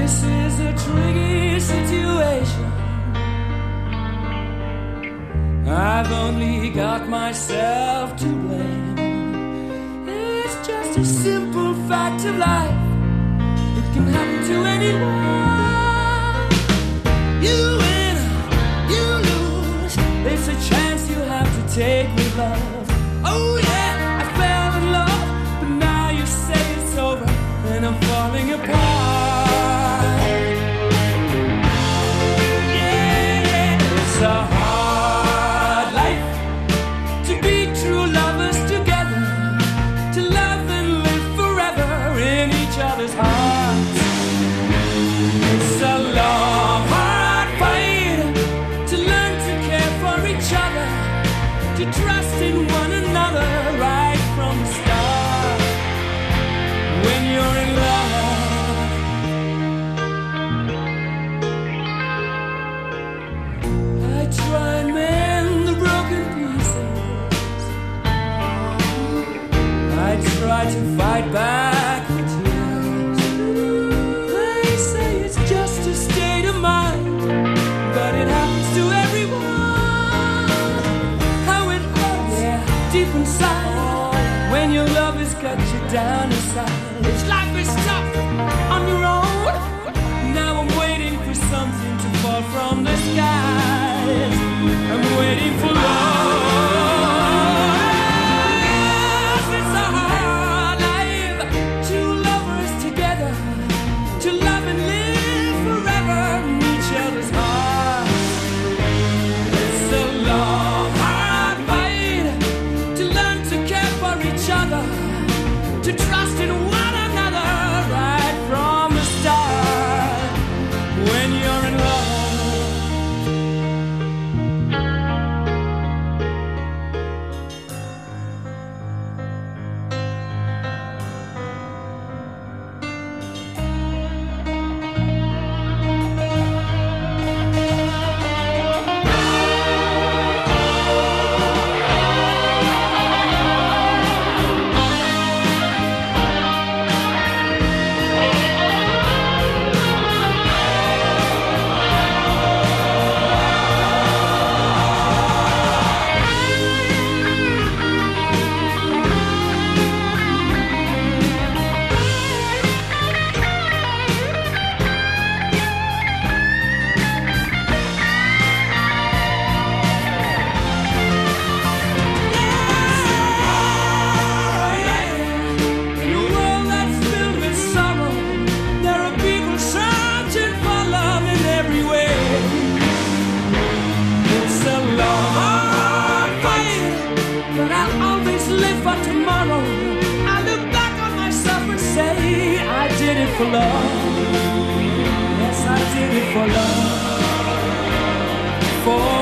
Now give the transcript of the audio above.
This is a tricky situation. I've only got myself to blame. It's just a simple fact of life. It can happen to anyone. You win, you lose. It's a chance you have to take with love. Oh yeah, I fell in love, but now you say it's over and I'm falling apart. Yeah, it's a hard life to be true lovers together, to love and live forever in each other's hearts. It's a long, hard fight to learn to care for each other, to trust in one another right from the start. When you're in love, I try and mend the broken pieces. I try to fight back the tears. They say it's just a state of mind, but it happens to everyone. How it hurts, yeah, deep inside, when your love has cut you down inside. It's life is tough on your own. Now I'm waiting for something to fall from the skies. I'm waiting for love. It's a hard life, two lovers together, to love and live forever in each other's hearts. It's a long, hard fight to learn to care for each other, to trust in one another right from the start. When you're in love, tomorrow, I look back on myself and say I did it for love. Yes, I did it for love. For